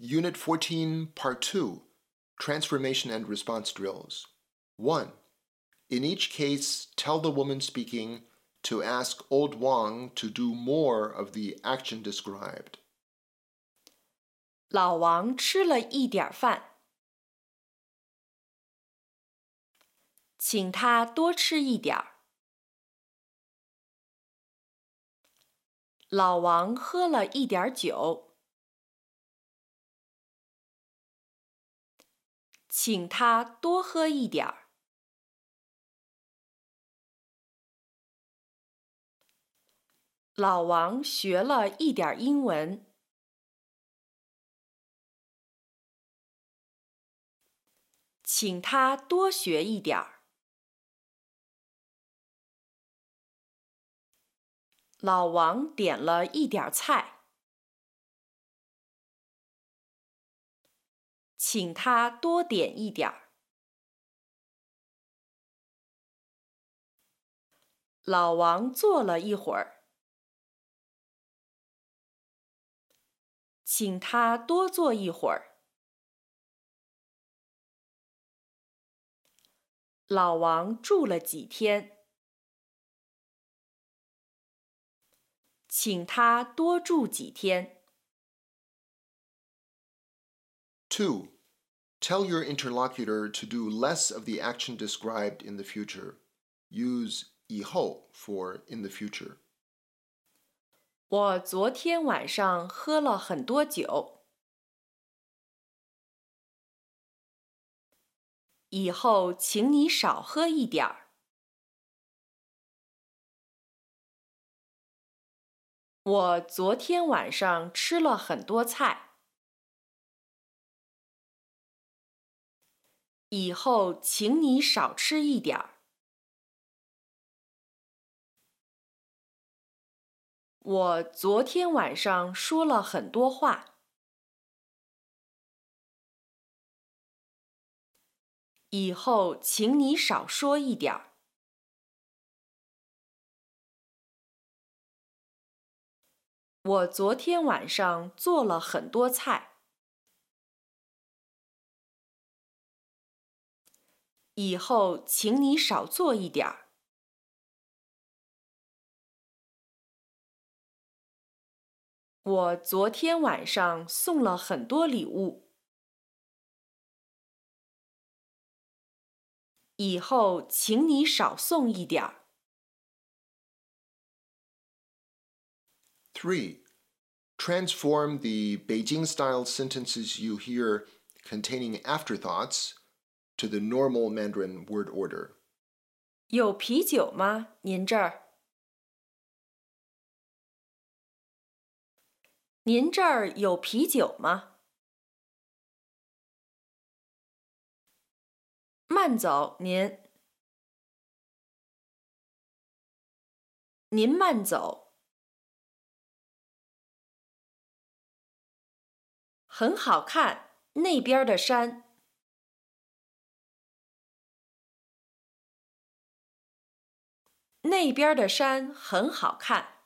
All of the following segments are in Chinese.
Unit 14, Part 2, Transformation and Response Drills. 1. In each case, tell the woman speaking to ask Old Wang to do more of the action described. 老王吃了一点饭，请他多吃一点儿。老王喝了一点酒，请他多喝一点儿。老王学了一点英文，请他多学一点儿。老王点了一点菜，请他多点一点儿。老王坐了一会儿，请他多坐一会儿。老王住了几天，请他多住几天。 2. Tell your interlocutor to do less of the action described in the future. Use 以后 for in the future. 我昨天晚上喝了很多酒，以后请你少喝一点儿。我昨天晚上吃了很多菜，以后请你少吃一点儿。我昨天晚上说了很多话，以后请你少说一点儿。我昨天晚上做了很多菜，以后请你少做一点儿。我昨天晚上送了很多礼物，以后请你少送一点儿。 3. Transform the Beijing-style sentences you hear containing afterthoughts to the normal Mandarin word order. 有啤酒吗？您这儿？您这儿有啤酒吗？慢走，您。您慢走。很好看，那边的山。那边的山很好看。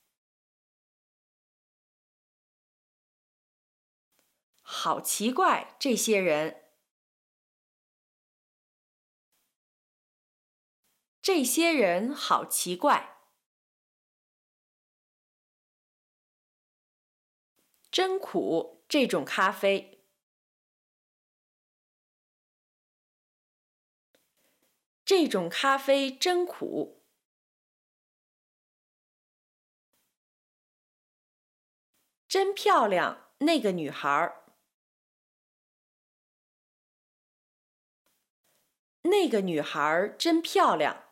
好奇怪，这些人。这些人好奇怪。真苦，这种咖啡。这种咖啡真苦。真漂亮，那个女孩。那个女孩真漂亮。